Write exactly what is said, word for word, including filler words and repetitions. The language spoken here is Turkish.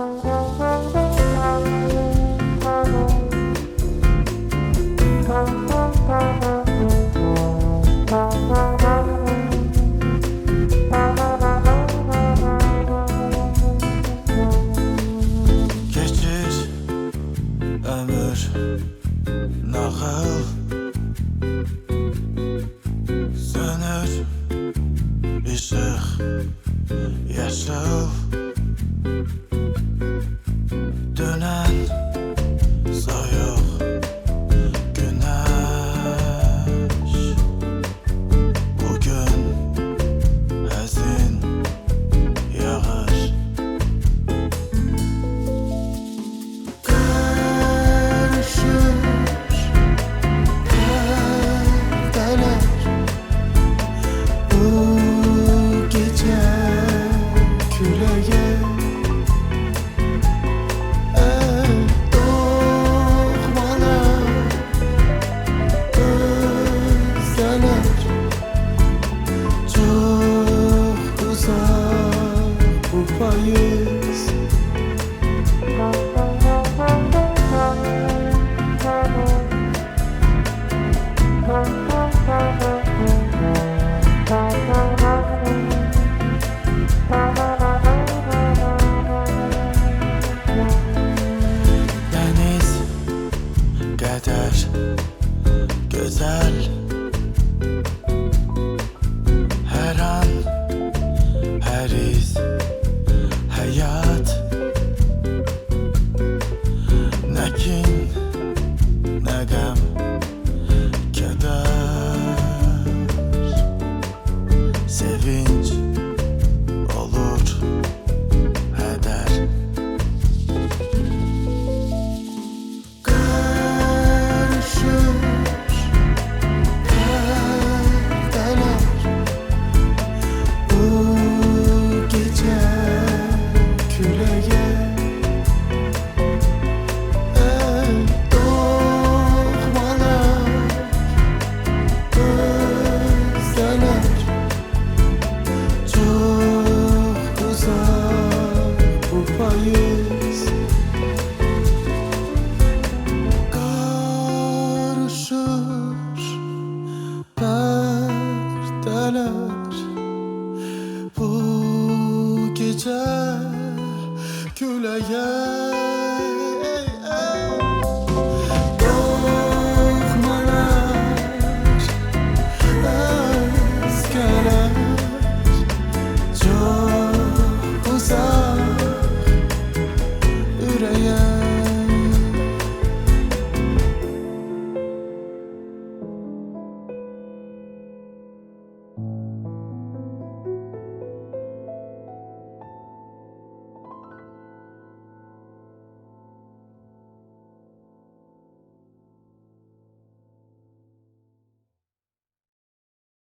Geçir ömür nağıl, sönür ışık yaşıl, dönen soyuq güneş. Bugün həzin yağış, karışır perdeler bu gece küleye. El doğmalar özlenir, çok uzak bu payız. deniz qədər gözəl, hər an, hər iz, həyat. Nə kin, nə qəm, kədər, sevinç olur hədər. Karışır perdeler bu gece küleye. El doğmalar özlenir, çok uzak bu payız. Karışır perdeler bu gece küleye.